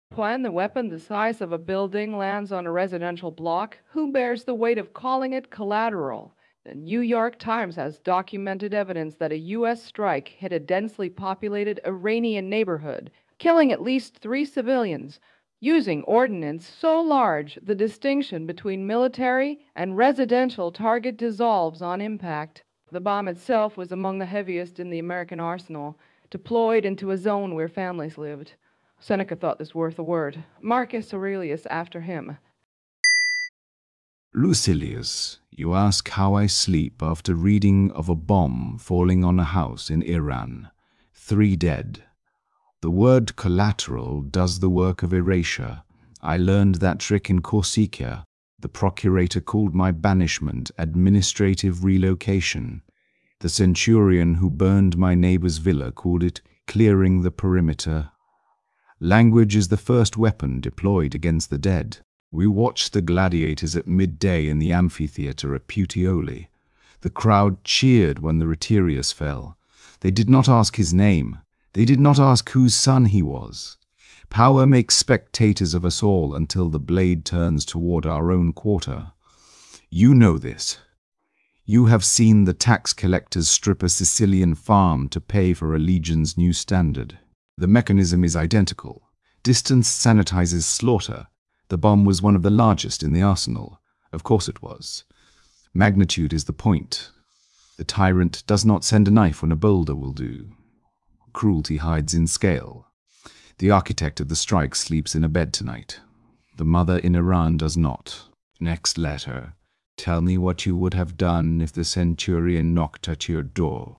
When the weapon the size of a building lands on a residential block, who bears the weight of calling it collateral? The New York Times has documented evidence that a U.S. strike hit a densely populated Iranian neighborhood, killing at least 3 civilians, using ordnance so large the distinction between military and residential target dissolves on impact. The bomb itself was among the heaviest in the American arsenal, deployed into a zone where families lived. Seneca thought this worth a word. Marcus Aurelius after him. Lucilius, you ask how I sleep after reading of a bomb falling on a house in Iran. 3 dead. The word collateral does the work of erasure. I learned that trick in Corsica. The procurator called my banishment administrative relocation. The centurion who burned my neighbor's villa called it clearing the perimeter. Language is the first weapon deployed against the dead. We watched the gladiators at midday in the amphitheater at Puteoli. The crowd cheered when the Retiarius fell. They did not ask his name. They did not ask whose son he was. Power makes spectators of us all until the blade turns toward our own quarter. You know this. You have seen the tax collectors strip a Sicilian farm to pay for a legion's new standard. The mechanism is identical. Distance sanitizes slaughter. The bomb was one of the largest in the arsenal. Of course it was. Magnitude is the point. The tyrant does not send a knife when a boulder will do. Cruelty hides in scale. The architect of the strike sleeps in a bed tonight. The mother in Iran does not. Next letter. Tell me what you would have done if the centurion knocked at your door.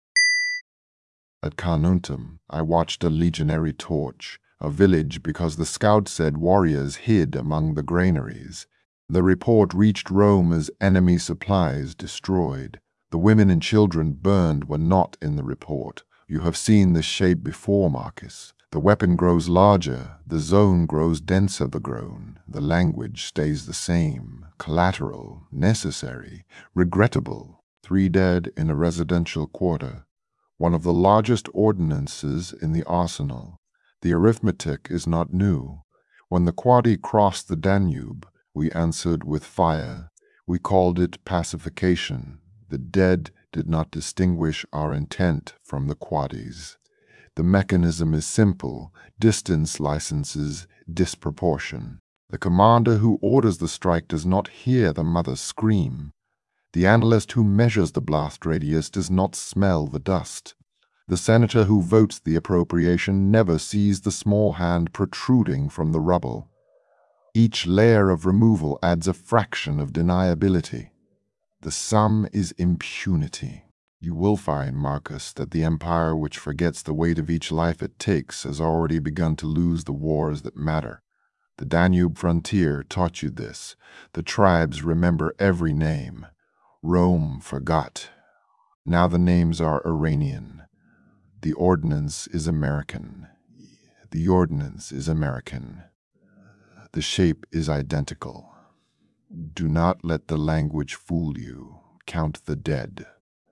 At Carnuntum, I watched a legionary torch, a village because the scout said warriors hid among the granaries. The report reached Rome as enemy supplies destroyed. The women and children burned were not in the report. You have seen this shape before, Marcus. The weapon grows larger, the zone grows denser the groan, the language stays the same, collateral, necessary, regrettable. 3 dead in a residential quarter. One of the largest ordinances in the arsenal. The arithmetic is not new. When the Quadi crossed the Danube, we answered with fire. We called it pacification. The dead did not distinguish our intent from the Quadis. The mechanism is simple. Distance licenses disproportion. The commander who orders the strike does not hear the mother scream. The analyst who measures the blast radius does not smell the dust. The senator who votes the appropriation never sees the small hand protruding from the rubble. Each layer of removal adds a fraction of deniability. The sum is impunity. You will find, Marcus, that the empire which forgets the weight of each life it takes has already begun to lose the wars that matter. The Danube frontier taught you this. The tribes remember every name. Rome forgot. Now the names are Iranian. The ordnance is American. The ordnance is American. The shape is identical. Do not let the language fool you. Count the dead.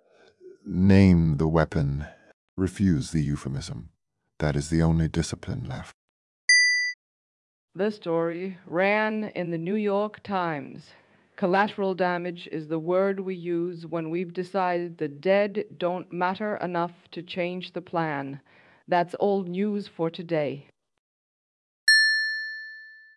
Name the weapon. Refuse the euphemism. That is the only discipline left. This story ran in the New York Times. Collateral damage is the word we use when we've decided the dead don't matter enough to change the plan. That's old news for today.